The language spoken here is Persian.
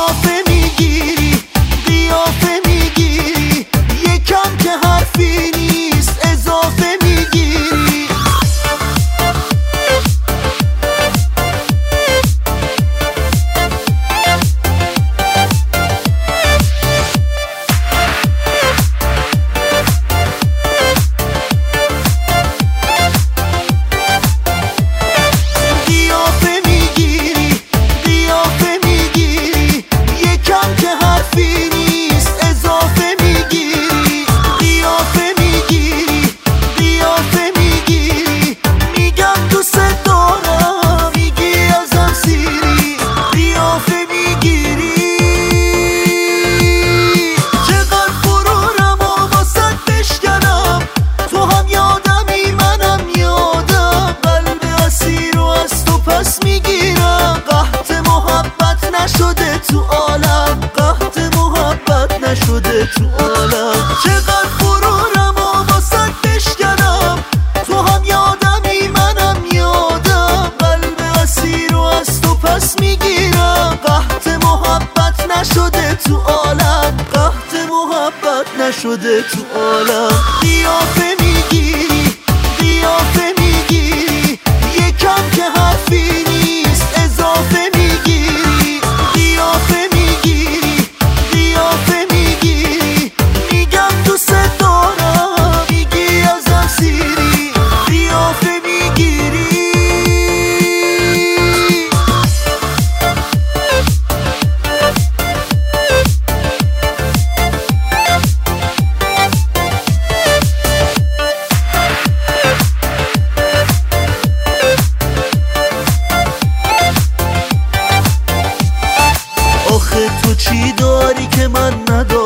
قیافه میگیری قیافه میگیری، یکم که حرفی نیست اضافه میگیری. تو عالم قحط محبت نشده تو عالم، چقدر غرورم و واسد بشکنم، تو هم یادمی منم یادم، قلب اسیر و از تو پس میگیرم. قحط محبت نشده تو عالم، قحط محبت نشده تو عالم. قیافه میگیری قیافه میگیری، یکم که حرفی نیست اضافه میگیری. قیافه میگیری قیافه میگیری، میگم دوست دارم میگی ازم سیری. قیافه میگیری آخه تو چی داری که من ندارم؟